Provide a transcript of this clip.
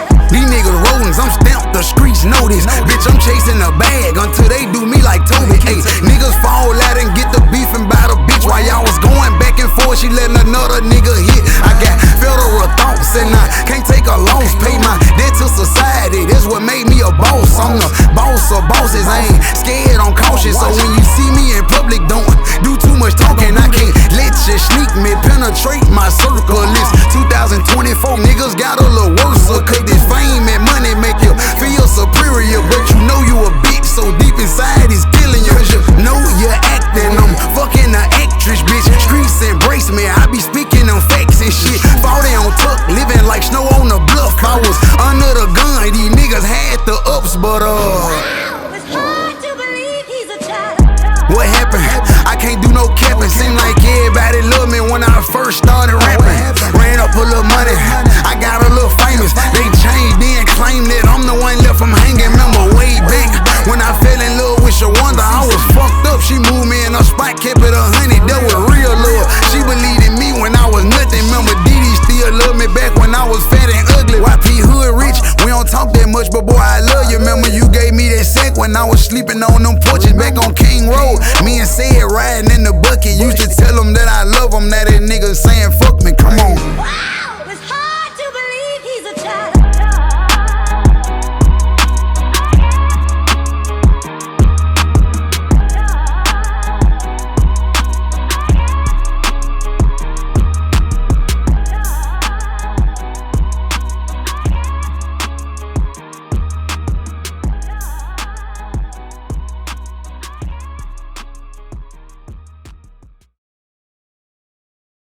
These niggas rodents, I'm stamped, the streets know this. Bitch, I'm chasing a bag until they do me like Toby. Ayy, niggas fall out and get the beefing by the bitch. While y'all was going back and forth, she letting another nigga hit. I got federal thoughts and I can't take a loss. Pay my debt to society, that's what made me a boss. I'm the boss of bosses, I ain't scared, I'm cautious. So when you see me in public, don't do too much talking. I can't let you sneak me, penetrate my circle list. 2024 niggas got a little worse, cause this fame and money make you feel superior. But you know you a bitch, so deep inside it's killing you. Cause you know you're acting, I'm fucking the actress, bitch. Streets embrace me, I be speaking them facts and shit. 40 on tuck, living like snow on the bluff. I was under the gun, these niggas had the ups, but It's hard to believe he's a child. what happened? I can't do no capping. Seem like everybody loved me when I first started rapping. Ran up a little money, I got a little famous. They changed, then claimed that I'm the one left from hanging. Remember way back when I fell in love with Shawanda, I was fucked up. She moved me in a spot, kept it 100. That was real love. She believed in me when I was nothing. Remember Didi still loved me back when I was fat and ugly. YP Hood rich, we don't talk that much, but boy I love you. Remember you gave me that sack when I was sleeping on them porches back on King Road. Me and Said riding in the bucket, used to tell them that I love them. Now that nigga saying fuck me.